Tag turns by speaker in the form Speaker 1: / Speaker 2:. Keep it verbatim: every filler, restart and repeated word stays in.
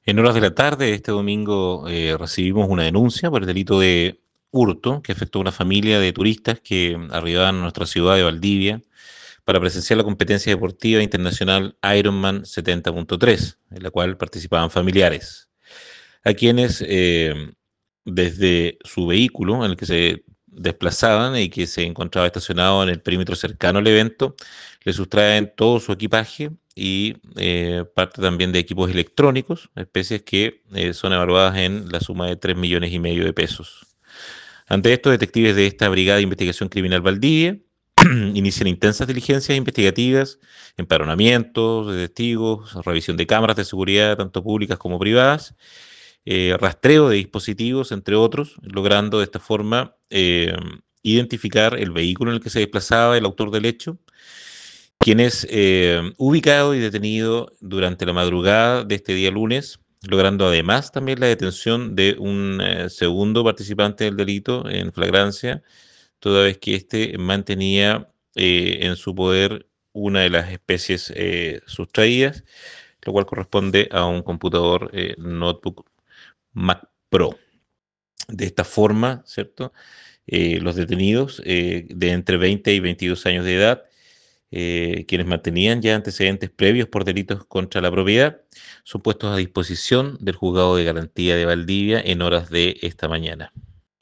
Speaker 1: En horas de la tarde de este domingo eh, recibimos una denuncia por el delito de hurto que afectó a una familia de turistas que arribaban a nuestra ciudad de Valdivia para presenciar la competencia deportiva internacional Ironman setenta punto tres, en la cual participaban familiares, a quienes eh, desde su vehículo en el que se desplazaban y que se encontraba estacionado en el perímetro cercano al evento, le sustraen todo su equipaje y eh, parte también de equipos electrónicos, especies que eh, son evaluadas en la suma de tres millones y medio de pesos. Ante esto, detectives de esta Brigada de Investigación Criminal Valdivia inician intensas diligencias investigativas, empadronamientos de testigos, revisión de cámaras de seguridad, tanto públicas como privadas, eh, rastreo de dispositivos, entre otros, logrando de esta forma eh, identificar el vehículo en el que se desplazaba el autor del hecho, quien es eh, ubicado y detenido durante la madrugada de este día lunes, logrando además también la detención de un eh, segundo participante del delito en flagrancia, toda vez que éste mantenía eh, en su poder una de las especies eh, sustraídas, lo cual corresponde a un computador eh, notebook Mac Pro. De esta forma, ¿cierto? Eh, los detenidos eh, de entre veinte y veintidós años de edad, eh, quienes mantenían ya antecedentes previos por delitos contra la propiedad, son puestos a disposición del juzgado de garantía de Valdivia en horas de esta mañana.